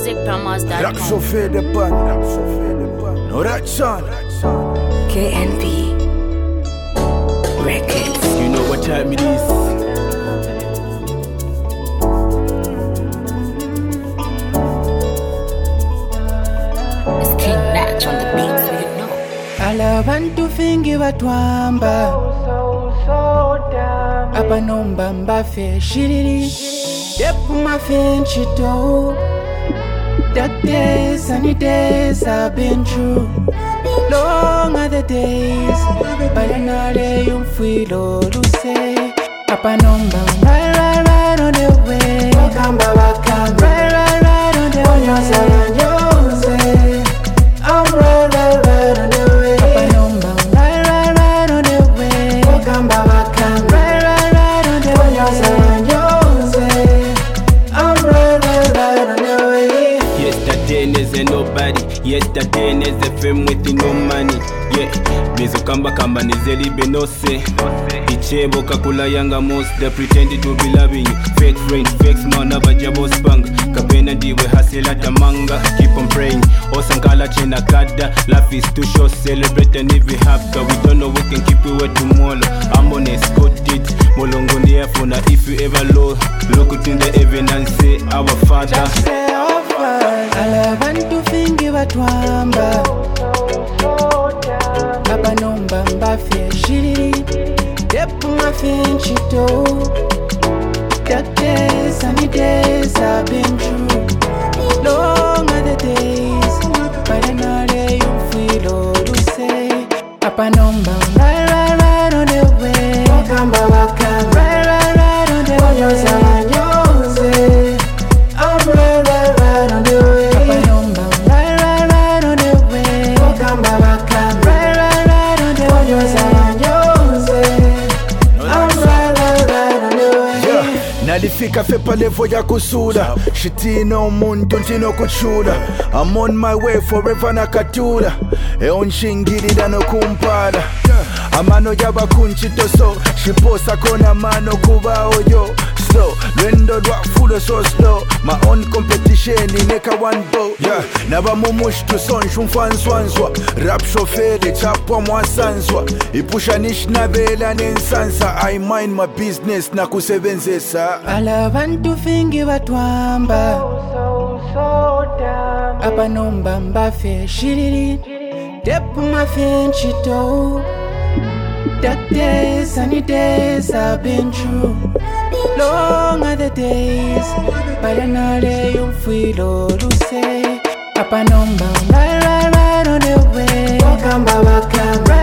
musicpromos.com. Rap so fair the pan. No that son. KNB Records. You know what time it is. It's King Natch on the beat, so you know. Alabantu fingi batwamba Apa nomba mbafe shiriri Depu mafe nchito Dark days, sunny days I've been through. Long are the days Balanale yumfilo luse Apa nomba right on the way Wakamba wakamba right on the way Yose I'm right on the way Apa nomba right on the way Wakamba wakamba right on the way Yose I'm right on the way. Yesterday there's nobody. Yesterday there's a fame with no money. Yeah, Mizukamba kamba nizeli benose. Ichebo kakula yanga most. They pretended to be loving you. Fake friends, fake small never jabo spang. Kapena diwe hasela tamanga. Keep on praying. Osankala chena kada. Life is too short. Celebrate and if we have God, we don't know we can keep it wet tomorrow. I'm honest, got it. Molongo ni efona if you ever low. Look it in the heaven and say our Father. Alabantu fingi batwamba Apa nomba mbafe shiriri Depu mafe nchito Dark days, sunny days I've been through. Long are the days Balanale yumfilo luse Apa nomba right on the way Wakamba wakamba right on the way Yose I'm right on the way. Apa nomba right on the way. Wakamba wakamba right on the way. Yose I'm right on the way. Nalifika fepa levo ya kusula. Shitino muntu ntino kuchula. I'm on my way forever nakatula. Eonshingirira no kumpala. Amano yaba kunchito so. Shiposa kona mano kuba oyo. Slow, lwendo lwa full so slow. My own competition ineka one bow. Yeah, naba mumush to son shumfanswanswa. Rap shofele chapwa mwasanswa. Ipusha nish nabela nensansa. I mind my business na kusebenzesa. Alabantu fingi batwamba Apa nomba mbafe shiriri Depu mafe nchito Dark days, sunny days I've been through. Long are the days Balanale yumfilo luse Apa nomba right on the way Wakamba wakamba